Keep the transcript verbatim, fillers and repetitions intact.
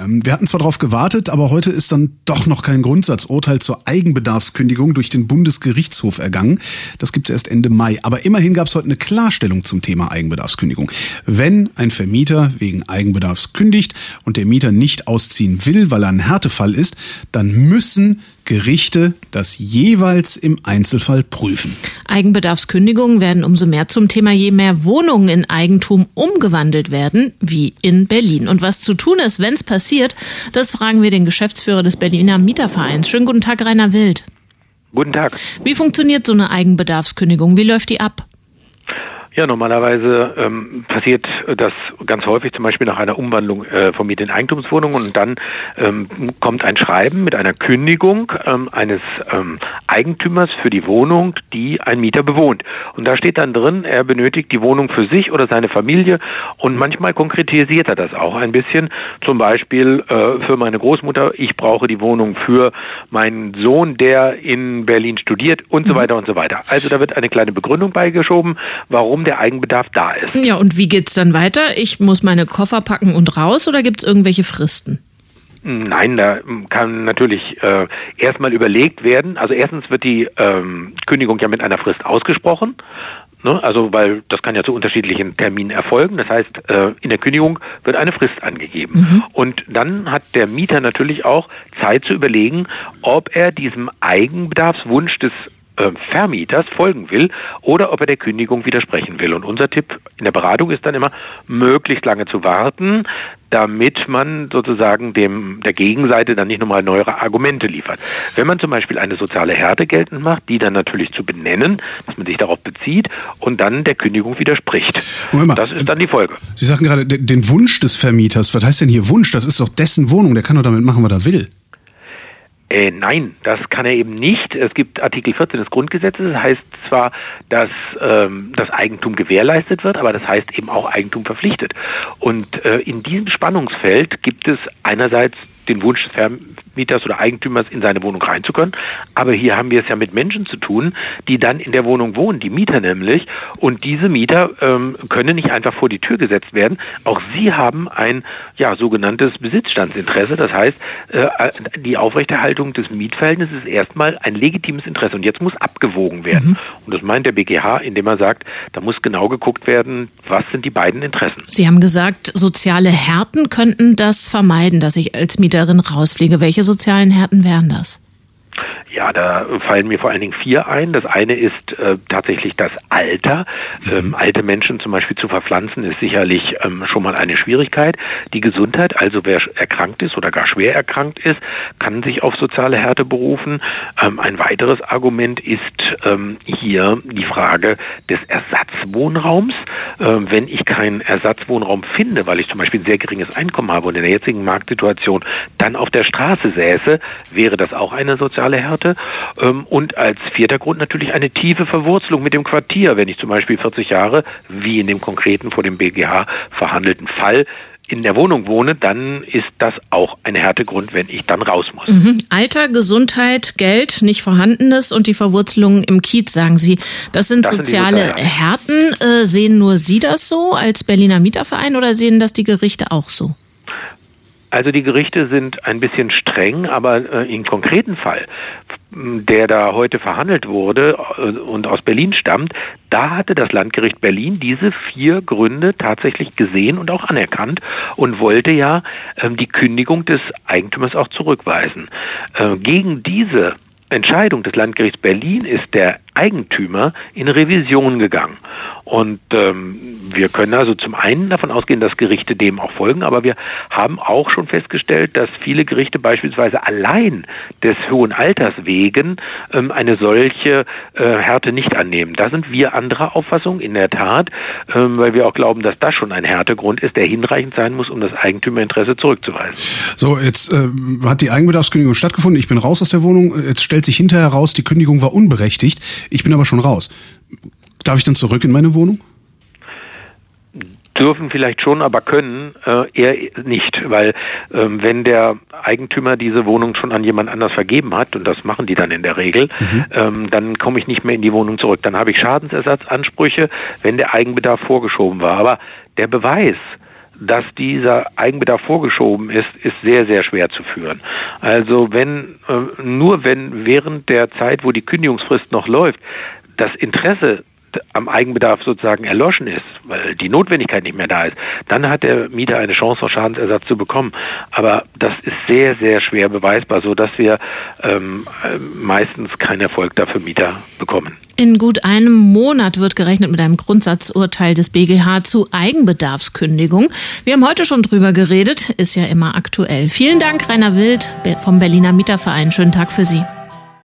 Wir hatten zwar darauf gewartet, aber heute ist dann doch noch kein Grundsatzurteil zur Eigenbedarfskündigung durch den Bundesgerichtshof ergangen. Das gibt es erst Ende Mai. Aber immerhin gab es heute eine Klarstellung zum Thema Eigenbedarfskündigung. Wenn ein Vermieter wegen Eigenbedarfs kündigt und der Mieter nicht ausziehen will, weil er ein Härtefall ist, dann müssen Gerichte das jeweils im Einzelfall prüfen. Eigenbedarfskündigungen werden umso mehr zum Thema, je mehr Wohnungen in Eigentum umgewandelt werden, wie in Berlin. Und was zu tun ist, wenn es passiert, das fragen wir den Geschäftsführer des Berliner Mietervereins. Schönen guten Tag, Rainer Wild. Guten Tag. Wie funktioniert so eine Eigenbedarfskündigung? Wie läuft die ab? Ja, normalerweise ähm, passiert das ganz häufig, zum Beispiel nach einer Umwandlung äh, von Miet in Eigentumswohnungen, und dann ähm, kommt ein Schreiben mit einer Kündigung ähm, eines ähm, Eigentümers für die Wohnung, die ein Mieter bewohnt. Und da steht dann drin, er benötigt die Wohnung für sich oder seine Familie, und manchmal konkretisiert er das auch ein bisschen. Zum Beispiel äh, für meine Großmutter, ich brauche die Wohnung für meinen Sohn, der in Berlin studiert, und so weiter und so weiter. Also da wird eine kleine Begründung beigeschoben, warum der Eigenbedarf da ist. Ja, und wie geht's dann weiter? Ich muss meine Koffer packen und raus, oder gibt's irgendwelche Fristen? Nein, da kann natürlich äh, erstmal überlegt werden. Also erstens wird die ähm, Kündigung ja mit einer Frist ausgesprochen. Ne? Also weil das kann ja zu unterschiedlichen Terminen erfolgen. Das heißt, äh, in der Kündigung wird eine Frist angegeben. Mhm. Und dann hat der Mieter natürlich auch Zeit zu überlegen, ob er diesem Eigenbedarfswunsch des Vermieters folgen will oder ob er der Kündigung widersprechen will. Und unser Tipp in der Beratung ist dann immer, möglichst lange zu warten, damit man sozusagen dem der Gegenseite dann nicht nochmal neuere Argumente liefert. Wenn man zum Beispiel eine soziale Härte geltend macht, die dann natürlich zu benennen, dass man sich darauf bezieht und dann der Kündigung widerspricht. Mal, das ist dann die Folge. Sie sagten gerade, den Wunsch des Vermieters. Was heißt denn hier Wunsch? Das ist doch dessen Wohnung. Der kann doch damit machen, was er will. Äh, nein, das kann er eben nicht. Es gibt Artikel vierzehn des Grundgesetzes. Das heißt zwar, dass ähm, das Eigentum gewährleistet wird, aber das heißt eben auch Eigentum verpflichtet. Und äh, in diesem Spannungsfeld gibt es einerseits den Wunsch des Vermieters oder Eigentümers, in seine Wohnung rein zu können. Aber hier haben wir es ja mit Menschen zu tun, die dann in der Wohnung wohnen, die Mieter nämlich. Und diese Mieter ähm, können nicht einfach vor die Tür gesetzt werden. Auch sie haben ein ja sogenanntes Besitzstandsinteresse. Das heißt, äh, die Aufrechterhaltung des Mietverhältnisses ist erstmal ein legitimes Interesse. Und jetzt muss abgewogen werden. Mhm. Und das meint der B G H, indem er sagt, da muss genau geguckt werden, was sind die beiden Interessen. Sie haben gesagt, soziale Härten könnten das vermeiden, dass ich als Mieter rausfliege. Welche sozialen Härten wären das? Ja, da fallen mir vor allen Dingen vier ein. Das eine ist äh, tatsächlich das Alter. Ähm, alte Menschen zum Beispiel zu verpflanzen, ist sicherlich ähm, schon mal eine Schwierigkeit. Die Gesundheit, also wer erkrankt ist oder gar schwer erkrankt ist, kann sich auf soziale Härte berufen. Ähm, ein weiteres Argument ist ähm, hier die Frage des Ersatzwohnraums. Ähm, wenn ich keinen Ersatzwohnraum finde, weil ich zum Beispiel ein sehr geringes Einkommen habe und in der jetzigen Marktsituation dann auf der Straße säße, wäre das auch eine soziale Härte. Und als vierter Grund natürlich eine tiefe Verwurzelung mit dem Quartier. Wenn ich zum Beispiel vierzig Jahre, wie in dem konkreten vor dem B G H verhandelten Fall, in der Wohnung wohne, dann ist das auch ein Härtegrund, wenn ich dann raus muss. Mhm. Alter, Gesundheit, Geld, nicht vorhandenes und die Verwurzelung im Kiez, sagen Sie. Das sind das soziale sind Härten. Äh, sehen nur Sie das so als Berliner Mieterverein oder sehen das die Gerichte auch so? Also die Gerichte sind ein bisschen streng, aber äh, im konkreten Fall, der da heute verhandelt wurde äh, und aus Berlin stammt, da hatte das Landgericht Berlin diese vier Gründe tatsächlich gesehen und auch anerkannt und wollte ja äh, die Kündigung des Eigentümers auch zurückweisen. Äh, gegen diese Entscheidung des Landgerichts Berlin ist der Eigentümer in Revision gegangen. Und ähm, wir können also zum einen davon ausgehen, dass Gerichte dem auch folgen, aber wir haben auch schon festgestellt, dass viele Gerichte beispielsweise allein des hohen Alters wegen ähm, eine solche äh, Härte nicht annehmen. Da sind wir anderer Auffassung, in der Tat, ähm, weil wir auch glauben, dass das schon ein Härtegrund ist, der hinreichend sein muss, um das Eigentümerinteresse zurückzuweisen. So, jetzt äh, hat die Eigenbedarfskündigung stattgefunden, ich bin raus aus der Wohnung, jetzt stellt sich hinterher raus, die Kündigung war unberechtigt, ich bin aber schon raus. Darf ich dann zurück in meine Wohnung? Dürfen vielleicht schon, aber können äh, eher nicht, weil ähm, wenn der Eigentümer diese Wohnung schon an jemand anders vergeben hat, und das machen die dann in der Regel, mhm. ähm, dann komme ich nicht mehr in die Wohnung zurück. Dann habe ich Schadensersatzansprüche, wenn der Eigenbedarf vorgeschoben war. Aber der Beweis, dass dieser Eigenbedarf vorgeschoben ist, ist sehr, sehr schwer zu führen. Also wenn, äh, nur wenn während der Zeit, wo die Kündigungsfrist noch läuft, das Interesse am Eigenbedarf sozusagen erloschen ist, weil die Notwendigkeit nicht mehr da ist, dann hat der Mieter eine Chance, noch Schadensersatz zu bekommen. Aber das ist sehr, sehr schwer beweisbar, so dass wir ähm, meistens keinen Erfolg dafür Mieter bekommen. In gut einem Monat wird gerechnet mit einem Grundsatzurteil des B G H zu Eigenbedarfskündigung. Wir haben heute schon drüber geredet, ist ja immer aktuell. Vielen Dank, Rainer Wild vom Berliner Mieterverein. Schönen Tag für Sie.